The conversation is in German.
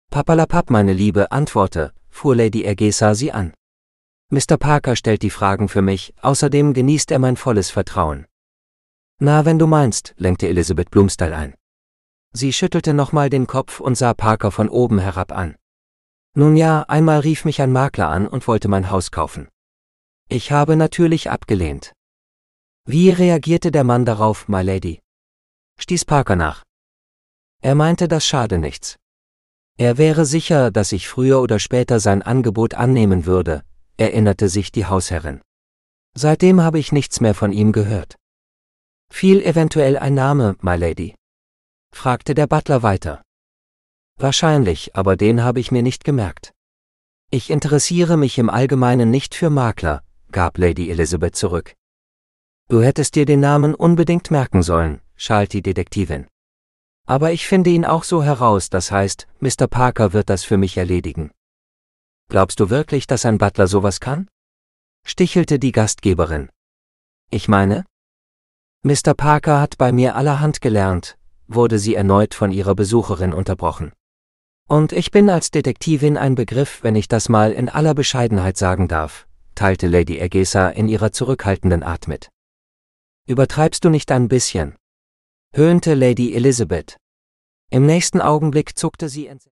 Papperlapapp, meine Liebe, antworte, fuhr Lady Ergesa sie an. Mr. Parker stellt die Fragen für mich, außerdem genießt er mein volles Vertrauen. Na, wenn du meinst, lenkte Elizabeth Bloomsdale ein. Sie schüttelte nochmal den Kopf und sah Parker von oben herab an. Nun ja, einmal rief mich ein Makler an und wollte mein Haus kaufen. Ich habe natürlich abgelehnt. Wie reagierte der Mann darauf, my lady? Stieß Parker nach. Er meinte, das schade nichts. Er wäre sicher, dass ich früher oder später sein Angebot annehmen würde, erinnerte sich die Hausherrin. Seitdem habe ich nichts mehr von ihm gehört. Fiel eventuell ein Name, my lady? Fragte der Butler weiter. Wahrscheinlich, aber den habe ich mir nicht gemerkt. Ich interessiere mich im Allgemeinen nicht für Makler, gab Lady Elizabeth zurück. Du hättest dir den Namen unbedingt merken sollen, schalt die Detektivin. Aber ich finde ihn auch so heraus, das heißt, Mr. Parker wird das für mich erledigen. Glaubst du wirklich, dass ein Butler sowas kann? Stichelte die Gastgeberin. Ich meine? Mr. Parker hat bei mir allerhand gelernt, wurde sie erneut von ihrer Besucherin unterbrochen. Und ich bin als Detektivin ein Begriff, wenn ich das mal in aller Bescheidenheit sagen darf, teilte Lady Ergesa in ihrer zurückhaltenden Art mit. Übertreibst du nicht ein bisschen? Höhnte Lady Elizabeth. Im nächsten Augenblick zuckte sie entsetzt.